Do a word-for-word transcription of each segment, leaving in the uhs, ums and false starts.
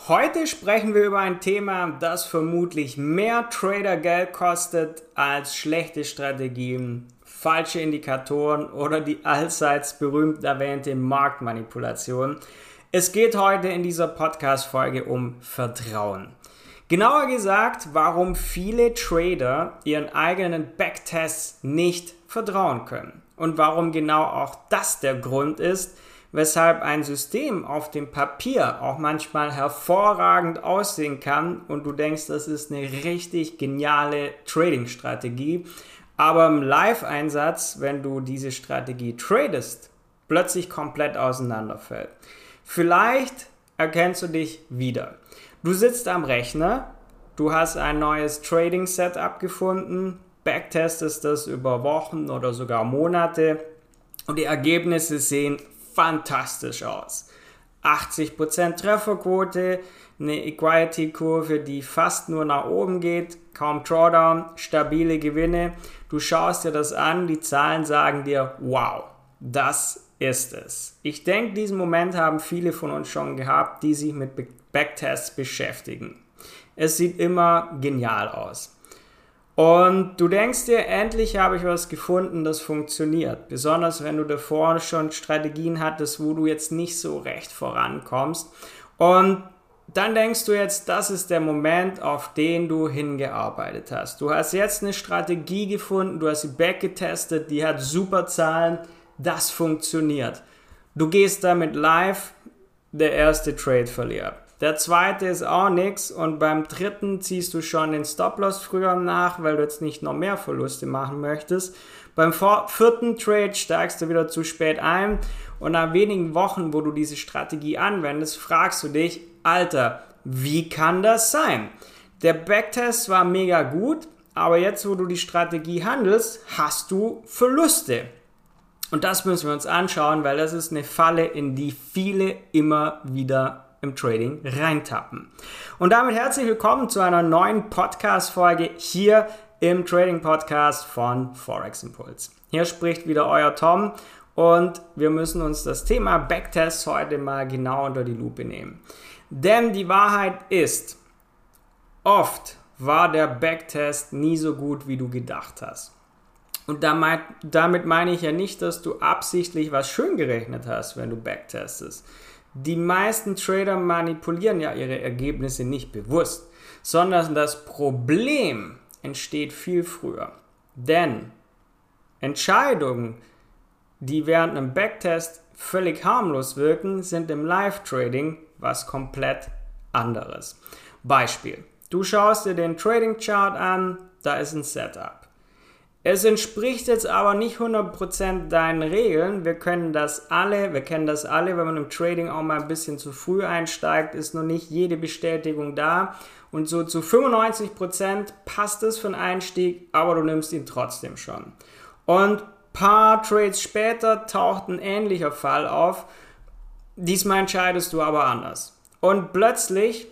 Heute sprechen wir über ein Thema, das vermutlich mehr Trader Geld kostet als schlechte Strategien, falsche Indikatoren oder die allseits berühmt erwähnte Marktmanipulation. Es geht heute in dieser Podcast-Folge um Vertrauen. Genauer gesagt, warum viele Trader ihren eigenen Backtests nicht vertrauen können und warum genau auch das der Grund ist, weshalb ein System auf dem Papier auch manchmal hervorragend aussehen kann und du denkst, das ist eine richtig geniale Trading-Strategie, aber im Live-Einsatz, wenn du diese Strategie tradest, plötzlich komplett auseinanderfällt. Vielleicht erkennst du dich wieder. Du sitzt am Rechner, du hast ein neues Trading-Setup gefunden, backtestest das über Wochen oder sogar Monate und die Ergebnisse sehen fantastisch aus. achtzig Prozent Trefferquote, eine Equity-Kurve, die fast nur nach oben geht, kaum Drawdown, stabile Gewinne. Du schaust dir das an, die Zahlen sagen dir, wow, das ist es. Ich denke, diesen Moment haben viele von uns schon gehabt, die sich mit Backtests beschäftigen. Es sieht immer genial aus. Und du denkst dir, endlich habe ich was gefunden, das funktioniert. Besonders wenn du davor schon Strategien hattest, wo du jetzt nicht so recht vorankommst. Und dann denkst du jetzt, das ist der Moment, auf den du hingearbeitet hast. Du hast jetzt eine Strategie gefunden, du hast sie backgetestet, die hat super Zahlen, das funktioniert. Du gehst damit live, der erste Trade verliert. Der zweite ist auch nix und beim dritten ziehst du schon den Stop-Loss früher nach, weil du jetzt nicht noch mehr Verluste machen möchtest. Beim vierten Trade steigst du wieder zu spät ein und nach wenigen Wochen, wo du diese Strategie anwendest, fragst du dich, Alter, wie kann das sein? Der Backtest war mega gut, aber jetzt, wo du die Strategie handelst, hast du Verluste. Und das müssen wir uns anschauen, weil das ist eine Falle, in die viele immer wieder im Trading reintappen. Und damit herzlich willkommen zu einer neuen Podcast-Folge hier im Trading-Podcast von Forex Impulse. Hier spricht wieder euer Tom und wir müssen uns das Thema Backtests heute mal genau unter die Lupe nehmen. Denn die Wahrheit ist, oft war der Backtest nie so gut, wie du gedacht hast. Und damit, damit meine ich ja nicht, dass du absichtlich was schön gerechnet hast, wenn du backtestest. Die meisten Trader manipulieren ja ihre Ergebnisse nicht bewusst, sondern das Problem entsteht viel früher. Denn Entscheidungen, die während einem Backtest völlig harmlos wirken, sind im Live-Trading was komplett anderes. Beispiel: Du schaust dir den Trading-Chart an, da ist ein Setup. Es entspricht jetzt aber nicht hundert Prozent deinen Regeln. Wir können das alle, wir kennen das alle, wenn man im Trading auch mal ein bisschen zu früh einsteigt, ist noch nicht jede Bestätigung da. Und so zu fünfundneunzig Prozent passt es für einen Einstieg, aber du nimmst ihn trotzdem schon. Und ein paar Trades später taucht ein ähnlicher Fall auf. Diesmal entscheidest du aber anders. Und plötzlich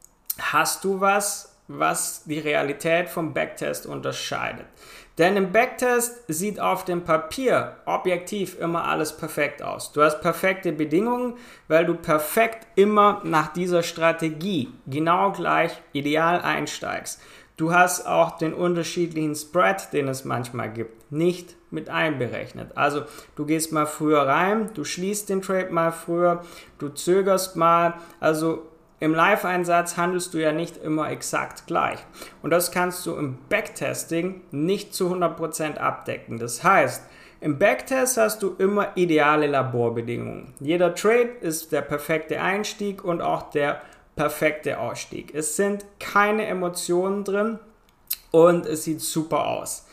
hast du was, was die Realität vom Backtest unterscheidet. Denn im Backtest sieht auf dem Papier objektiv immer alles perfekt aus. Du hast perfekte Bedingungen, weil du perfekt immer nach dieser Strategie genau gleich ideal einsteigst. Du hast auch den unterschiedlichen Spread, den es manchmal gibt, nicht mit einberechnet. Also du gehst mal früher rein, du schließt den Trade mal früher, du zögerst mal, also im Live-Einsatz handelst du ja nicht immer exakt gleich. Und das kannst du im Backtesting nicht zu hundert Prozent abdecken. Das heißt, im Backtest hast du immer ideale Laborbedingungen. Jeder Trade ist der perfekte Einstieg und auch der perfekte Ausstieg. Es sind keine Emotionen drin und es sieht super aus.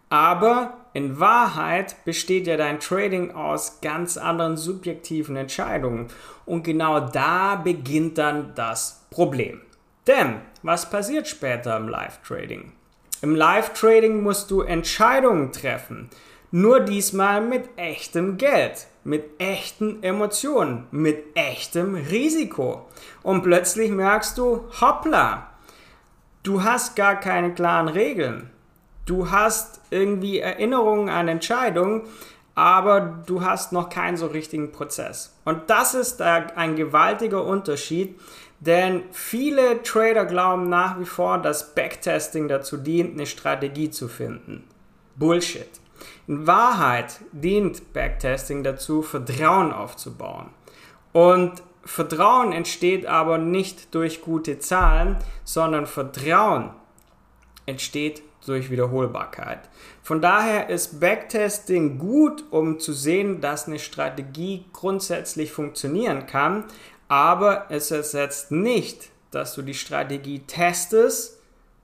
Aber in Wahrheit besteht ja dein Trading aus ganz anderen subjektiven Entscheidungen. Und genau da beginnt dann das Problem. Denn was passiert später im Live-Trading? Im Live-Trading musst du Entscheidungen treffen. Nur diesmal mit echtem Geld, mit echten Emotionen, mit echtem Risiko. Und plötzlich merkst du, hoppla, du hast gar keine klaren Regeln. Du hast irgendwie Erinnerungen an Entscheidungen, aber du hast noch keinen so richtigen Prozess. Und das ist ein gewaltiger Unterschied, denn viele Trader glauben nach wie vor, dass Backtesting dazu dient, eine Strategie zu finden. Bullshit. In Wahrheit dient Backtesting dazu, Vertrauen aufzubauen. Und Vertrauen entsteht aber nicht durch gute Zahlen, sondern Vertrauen entsteht durch Wiederholbarkeit. Von daher ist Backtesting gut, um zu sehen, dass eine Strategie grundsätzlich funktionieren kann, aber es ersetzt nicht, dass du die Strategie testest,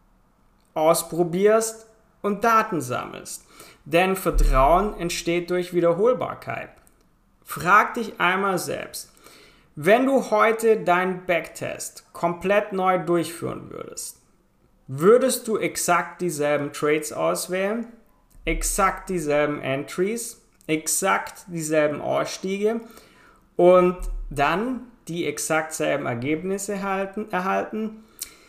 ausprobierst und Daten sammelst. Denn Vertrauen entsteht durch Wiederholbarkeit. Frag dich einmal selbst, wenn du heute deinen Backtest komplett neu durchführen würdest, würdest du exakt dieselben Trades auswählen, exakt dieselben Entries, exakt dieselben Ausstiege und dann die exakt selben Ergebnisse erhalten? erhalten?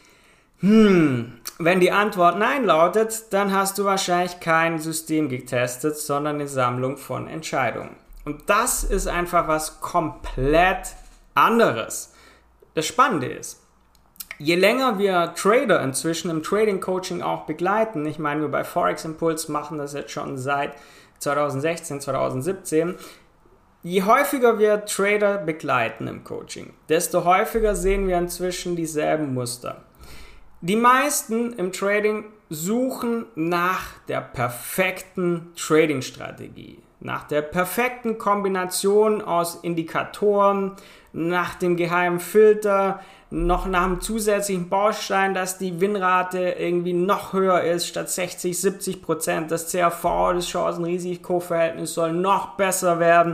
Hm, wenn die Antwort Nein lautet, dann hast du wahrscheinlich kein System getestet, sondern eine Sammlung von Entscheidungen. Und das ist einfach was komplett anderes. Das Spannende ist, je länger wir Trader inzwischen im Trading Coaching auch begleiten, ich meine, wir bei Forex Impulse machen das jetzt schon seit zwanzig sechzehn, zwanzig siebzehn, je häufiger wir Trader begleiten im Coaching, desto häufiger sehen wir inzwischen dieselben Muster. Die meisten im Trading suchen nach der perfekten Trading-Strategie, nach der perfekten Kombination aus Indikatoren, nach dem geheimen Filter, noch nach einem zusätzlichen Baustein, dass die Win-Rate irgendwie noch höher ist, statt sechzig, siebzig Prozent. Das C R V, das Chancen-Risiko-Verhältnis soll noch besser werden.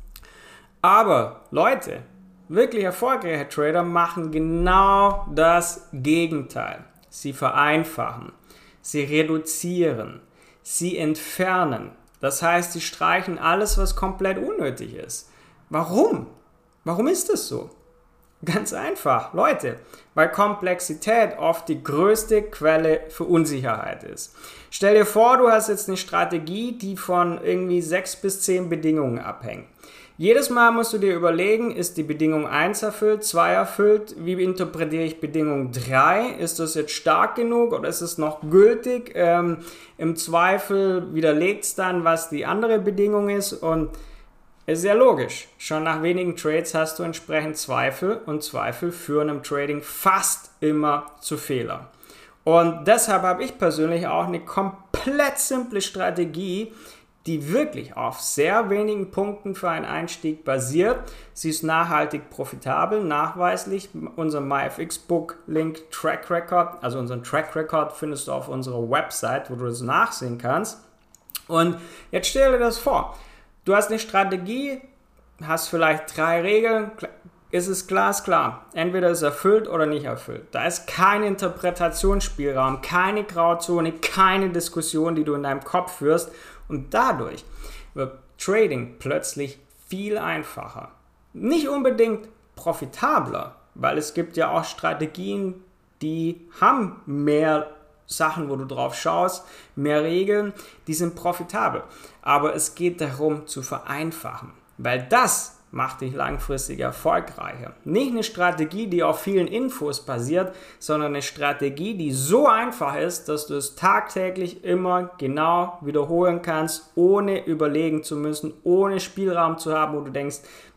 Aber Leute, wirklich erfolgreiche Trader machen genau das Gegenteil. Sie vereinfachen, sie reduzieren, sie entfernen. Das heißt, sie streichen alles, was komplett unnötig ist. Warum? Warum ist das so? Ganz einfach, Leute, weil Komplexität oft die größte Quelle für Unsicherheit ist. Stell dir vor, du hast jetzt eine Strategie, die von irgendwie sechs bis zehn Bedingungen abhängt. Jedes Mal musst du dir überlegen, ist die Bedingung eins erfüllt, zwei erfüllt, wie interpretiere ich Bedingung drei, ist das jetzt stark genug oder ist es noch gültig? Ähm, im Zweifel widerlegt es dann, was die andere Bedingung ist und ist ja logisch. Schon nach wenigen Trades hast du entsprechend Zweifel und Zweifel führen im Trading fast immer zu Fehlern. Und deshalb habe ich persönlich auch eine komplett simple Strategie, die wirklich auf sehr wenigen Punkten für einen Einstieg basiert. Sie ist nachhaltig profitabel, nachweislich. Unser MyFX-Book-Link Track Record, also unseren Track Record findest du auf unserer Website, wo du das nachsehen kannst. Und jetzt stell dir das vor. Du hast eine Strategie, hast vielleicht drei Regeln, ist es glasklar. Entweder ist es erfüllt oder nicht erfüllt. Da ist kein Interpretationsspielraum, keine Grauzone, keine Diskussion, die du in deinem Kopf führst. Und dadurch wird Trading plötzlich viel einfacher. Nicht unbedingt profitabler, weil es gibt ja auch Strategien, die haben mehr Sachen, wo du drauf schaust, mehr Regeln, die sind profitabel. Aber es geht darum zu vereinfachen, weil das macht dich langfristig erfolgreicher. Nicht eine Strategie, die auf vielen Infos basiert, sondern eine Strategie, die so einfach ist, dass du es tagtäglich immer genau wiederholen kannst, ohne überlegen zu müssen, ohne Spielraum zu haben, wo du denkst,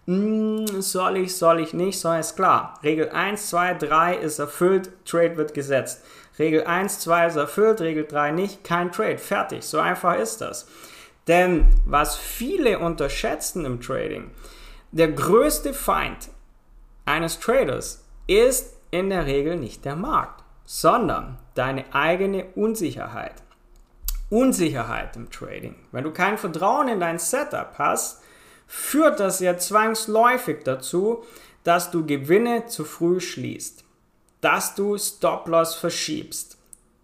soll ich, soll ich nicht, sondern ist klar. Regel eins, zwei, drei ist erfüllt, Trade wird gesetzt. Regel eins, zwei ist erfüllt, Regel drei nicht, kein Trade. Fertig, so einfach ist das. Denn was viele unterschätzen im Trading, der größte Feind eines Traders ist in der Regel nicht der Markt, sondern deine eigene Unsicherheit. Unsicherheit im Trading. Wenn du kein Vertrauen in dein Setup hast, führt das ja zwangsläufig dazu, dass du Gewinne zu früh schließt, dass du Stop-Loss verschiebst.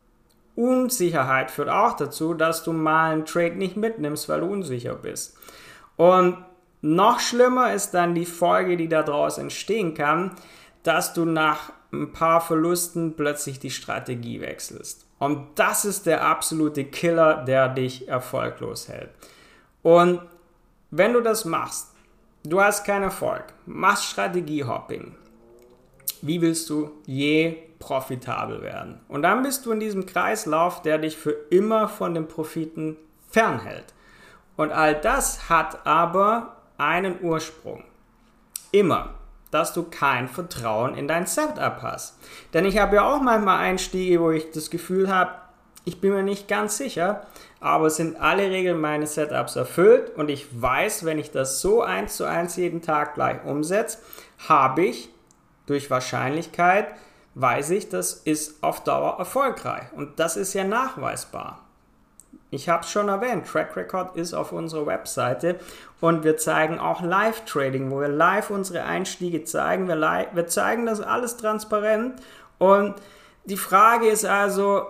Unsicherheit führt auch dazu, dass du mal einen Trade nicht mitnimmst, weil du unsicher bist. Und noch schlimmer ist dann die Folge, die daraus entstehen kann, dass du nach ein paar Verlusten plötzlich die Strategie wechselst. Und das ist der absolute Killer, der dich erfolglos hält. Und wenn du das machst, du hast keinen Erfolg, machst Strategiehopping, wie willst du je profitabel werden? Und dann bist du in diesem Kreislauf, der dich für immer von den Profiten fernhält. Und all das hat aber einen Ursprung. Immer, dass du kein Vertrauen in dein Setup hast. Denn ich habe ja auch manchmal Einstiege, wo ich das Gefühl habe, ich bin mir nicht ganz sicher, aber es sind alle Regeln meines Setups erfüllt und ich weiß, wenn ich das so eins zu eins jeden Tag gleich umsetze, habe ich durch Wahrscheinlichkeit, weiß ich, das ist auf Dauer erfolgreich und das ist ja nachweisbar. Ich habe es schon erwähnt, Track Record ist auf unserer Webseite und wir zeigen auch Live-Trading, wo wir live unsere Einstiege zeigen. Wir, live, wir zeigen das alles transparent und die Frage ist also,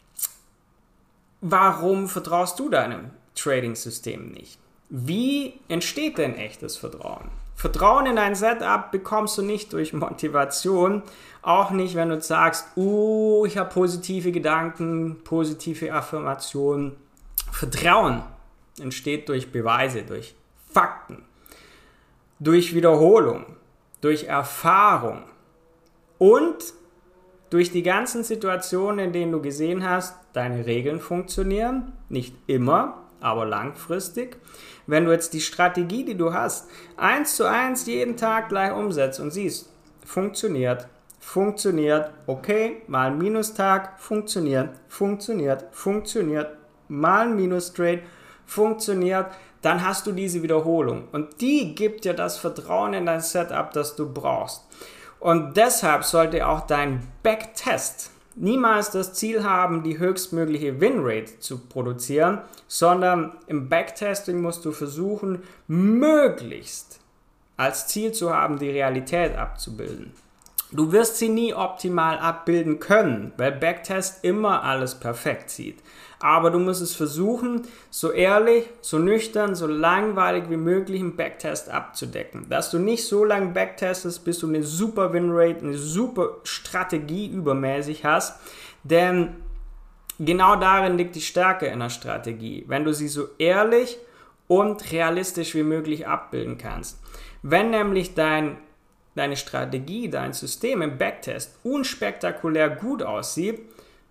warum vertraust du deinem Trading-System nicht? Wie entsteht denn echtes Vertrauen? Vertrauen in dein Setup bekommst du nicht durch Motivation, auch nicht, wenn du sagst, uh, ich habe positive Gedanken, positive Affirmationen. Vertrauen entsteht durch Beweise, durch Fakten, durch Wiederholung, durch Erfahrung und durch die ganzen Situationen, in denen du gesehen hast, deine Regeln funktionieren, nicht immer, aber langfristig. Wenn du jetzt die Strategie, die du hast, eins zu eins jeden Tag gleich umsetzt und siehst, funktioniert, funktioniert, okay, mal ein Minustag, funktioniert, funktioniert, funktioniert, mal ein Minus-Trade, funktioniert, dann hast du diese Wiederholung. Und die gibt dir das Vertrauen in dein Setup, das du brauchst. Und deshalb sollte auch dein Backtest niemals das Ziel haben, die höchstmögliche Winrate zu produzieren, sondern im Backtesting musst du versuchen, möglichst als Ziel zu haben, die Realität abzubilden. Du wirst sie nie optimal abbilden können, weil Backtest immer alles perfekt sieht. Aber du musst es versuchen, so ehrlich, so nüchtern, so langweilig wie möglich einen Backtest abzudecken. Dass du nicht so lange backtestest, bis du eine super Winrate, eine super Strategie übermäßig hast. Denn genau darin liegt die Stärke einer Strategie, wenn du sie so ehrlich und realistisch wie möglich abbilden kannst. Wenn nämlich dein deine Strategie, dein System im Backtest unspektakulär gut aussieht,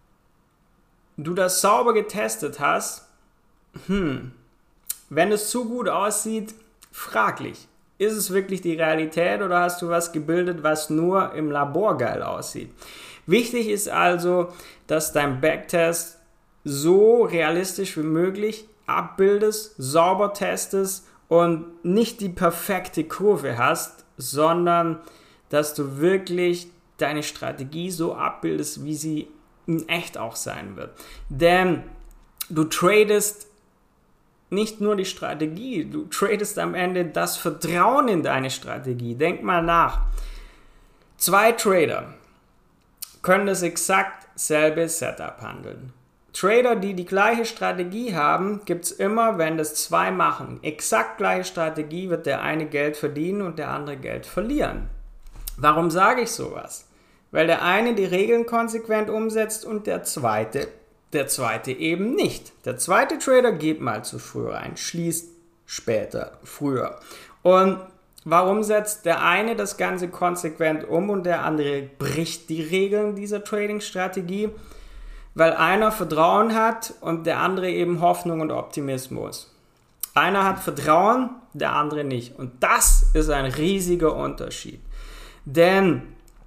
du das sauber getestet hast, hm, wenn es zu gut aussieht, fraglich. Ist es wirklich die Realität oder hast du was gebildet, was nur im Labor geil aussieht? Wichtig ist also, dass dein Backtest so realistisch wie möglich abbildest, sauber testest und nicht die perfekte Kurve hast, sondern dass du wirklich deine Strategie so abbildest, wie sie in echt auch sein wird. Denn du tradest nicht nur die Strategie, du tradest am Ende das Vertrauen in deine Strategie. Denk mal nach. Zwei Trader können das exakt selbe Setup handeln. Trader, die die gleiche Strategie haben, gibt es immer, wenn das zwei machen. Exakt gleiche Strategie, wird der eine Geld verdienen und der andere Geld verlieren. Warum sage ich sowas? Weil der eine die Regeln konsequent umsetzt und der zweite, der zweite eben nicht. Der zweite Trader geht mal zu früh rein, schließt später, früher. Und warum setzt der eine das Ganze konsequent um und der andere bricht die Regeln dieser Trading-Strategie? Weil einer Vertrauen hat und der andere eben Hoffnung und Optimismus. Einer hat Vertrauen, der andere nicht. Und das ist ein riesiger Unterschied. Denn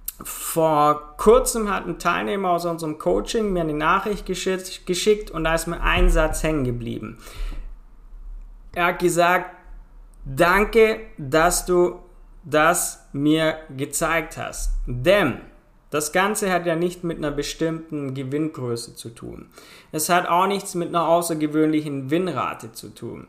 vor kurzem hat ein Teilnehmer aus unserem Coaching mir eine Nachricht geschickt und da ist mir ein Satz hängen geblieben. Er hat gesagt, danke, dass du das mir gezeigt hast. Denn das Ganze hat ja nicht mit einer bestimmten Gewinngröße zu tun. Es hat auch nichts mit einer außergewöhnlichen Winrate zu tun.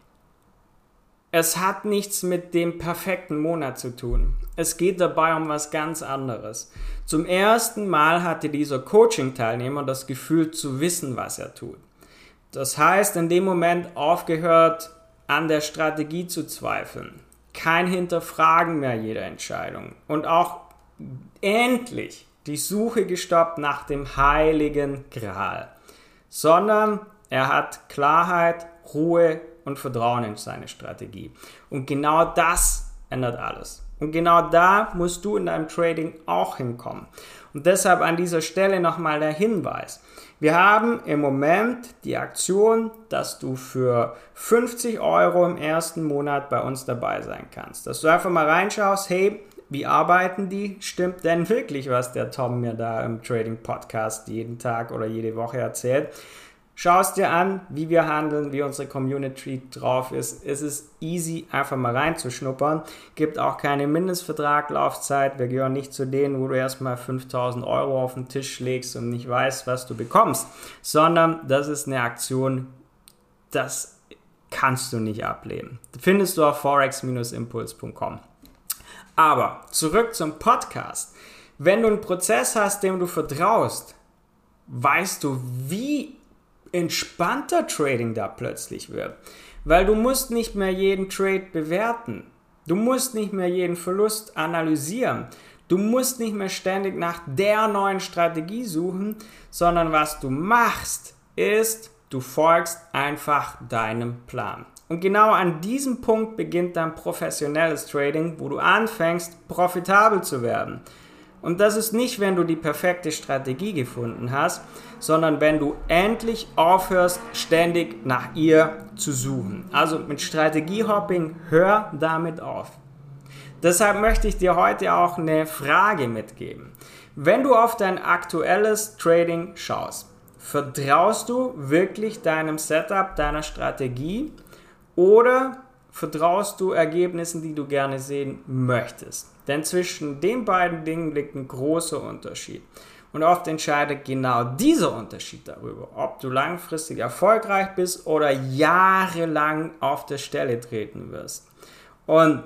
Es hat nichts mit dem perfekten Monat zu tun. Es geht dabei um was ganz anderes. Zum ersten Mal hatte dieser Coaching-Teilnehmer das Gefühl zu wissen, was er tut. Das heißt, in dem Moment aufgehört, an der Strategie zu zweifeln. Kein Hinterfragen mehr jeder Entscheidung. Und auch endlich die Suche gestoppt nach dem heiligen Gral, sondern er hat Klarheit, Ruhe und Vertrauen in seine Strategie. Und genau das ändert alles. Und genau da musst du in deinem Trading auch hinkommen. Und deshalb an dieser Stelle nochmal der Hinweis. Wir haben im Moment die Aktion, dass du für fünfzig Euro im ersten Monat bei uns dabei sein kannst. Dass du einfach mal reinschaust, hey, wie arbeiten die? Stimmt denn wirklich, was der Tom mir da im Trading Podcast jeden Tag oder jede Woche erzählt? Schau es dir an, wie wir handeln, wie unsere Community drauf ist. Es ist easy, einfach mal reinzuschnuppern. Gibt auch keine Mindestvertraglaufzeit. Wir gehören nicht zu denen, wo du erstmal fünftausend Euro auf den Tisch legst und nicht weißt, was du bekommst. Sondern das ist eine Aktion, das kannst du nicht ablehnen. Das findest du auf forex impuls punkt com. Aber zurück zum Podcast. Wenn du einen Prozess hast, dem du vertraust, weißt du, wie entspannter Trading da plötzlich wird. Weil du musst nicht mehr jeden Trade bewerten. Du musst nicht mehr jeden Verlust analysieren. Du musst nicht mehr ständig nach der neuen Strategie suchen, sondern was du machst, ist, du folgst einfach deinem Plan. Und genau an diesem Punkt beginnt dann professionelles Trading, wo du anfängst, profitabel zu werden. Und das ist nicht, wenn du die perfekte Strategie gefunden hast, sondern wenn du endlich aufhörst, ständig nach ihr zu suchen. Also mit Strategiehopping, hör damit auf. Deshalb möchte ich dir heute auch eine Frage mitgeben. Wenn du auf dein aktuelles Trading schaust, vertraust du wirklich deinem Setup, deiner Strategie oder vertraust du Ergebnissen, die du gerne sehen möchtest? Denn zwischen den beiden Dingen liegt ein großer Unterschied. Und oft entscheidet genau dieser Unterschied darüber, ob du langfristig erfolgreich bist oder jahrelang auf der Stelle treten wirst. Und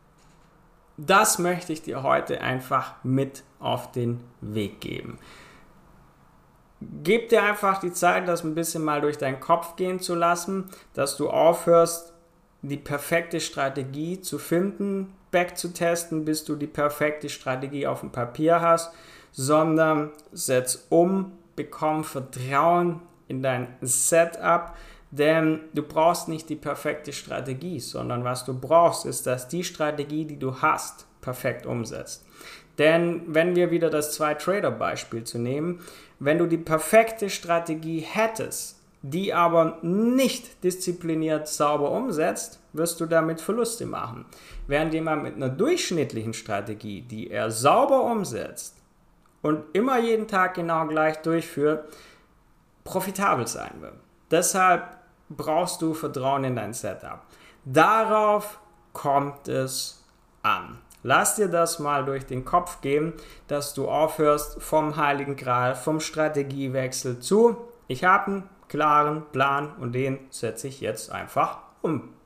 das möchte ich dir heute einfach mit auf den Weg geben. Gib dir einfach die Zeit, das ein bisschen mal durch deinen Kopf gehen zu lassen, dass du aufhörst, die perfekte Strategie zu finden, back zu testen, bis du die perfekte Strategie auf dem Papier hast, sondern setz um, bekomm Vertrauen in dein Setup, denn du brauchst nicht die perfekte Strategie, sondern was du brauchst, ist, dass die Strategie, die du hast, perfekt umsetzt. Denn wenn wir wieder das Zwei-Trader-Beispiel zu nehmen, wenn du die perfekte Strategie hättest, die aber nicht diszipliniert sauber umsetzt, wirst du damit Verluste machen. Während jemand mit einer durchschnittlichen Strategie, die er sauber umsetzt und immer jeden Tag genau gleich durchführt, profitabel sein wird. Deshalb brauchst du Vertrauen in dein Setup. Darauf kommt es an. Lass dir das mal durch den Kopf gehen, dass du aufhörst vom Heiligen Gral, vom Strategiewechsel zu, ich habe einen klaren Plan und den setze ich jetzt einfach um.